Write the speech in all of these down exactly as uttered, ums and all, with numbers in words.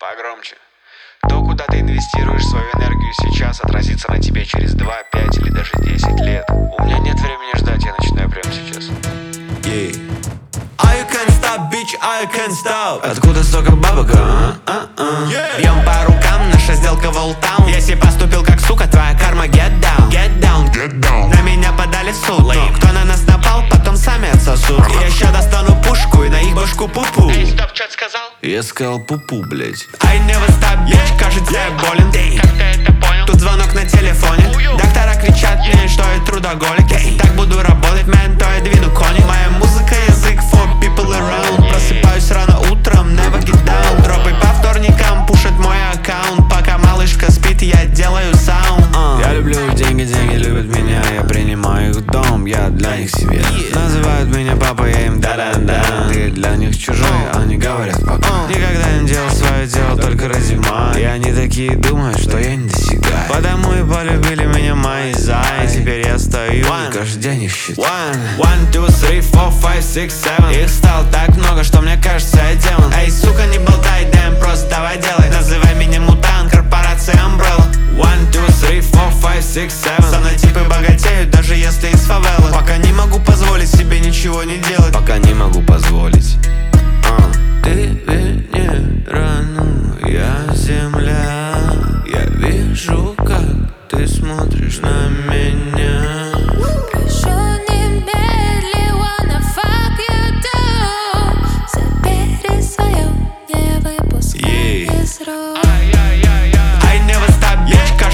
Погромче. То, куда ты инвестируешь свою энергию сейчас, отразится на тебе через два, пять или даже десять лет. У меня нет времени ждать, я начинаю прямо сейчас. Yeah. I can't stop, bitch, I can't stop. Откуда столько бабок, а? а, а. Yeah. Бьем по рукам, наша сделка волтаун. Если поступил как сука, твоя карма get down. Get down, get down. На меня подали в суд, но кто на нас напал, потом сами отсосут. uh-huh. Я ща достану пушку и на их башку пупу. Эй, стоп, что ты сказал? Я сказал пупу, блять. I never stop, bitch, кажется я болен. Как ты это понял? Тут звонок на телефоне. Доктора кричат мне, что я трудоголик. Если так буду работать, man, то я двину кони. Моя музыка язык for people around. Просыпаюсь рано утром, never get down. Дропы по вторникам пушит мой аккаунт. Пока малышка спит, я делаю саунд. uh. Я люблю деньги, деньги любят меня. Я принимаю их в дом, я для них себе. yeah. Называют меня папа, я им да-да-да. Ты для них чужой, они говорят пока. uh. Никогда не делал свое дело только ради мая. И они такие думают, что я не достигаю. Потому и полюбили меня мои зайцы. Теперь я стою One. и каждый день их считаю. One, one, two, three, four, five, six, seven. Их стало так много, что мне кажется, я демон. Эй, сука, не болтай, дэм, просто давай делай. Называй меня мутант, корпорация Umbrella. One, two, three, four, five, six, seven. Со мной типы богатеют, даже если из фавелы. Пока не могу позволить себе ничего не делать. Пока не могу позволить. uh. Ты Венера, ну я земля. Я вижу, как ты смотришь на меня.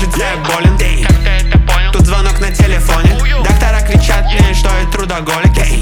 Болен. Как ты это понял? Тут звонок на телефоне. Доктора кричат мне, что я трудоголик.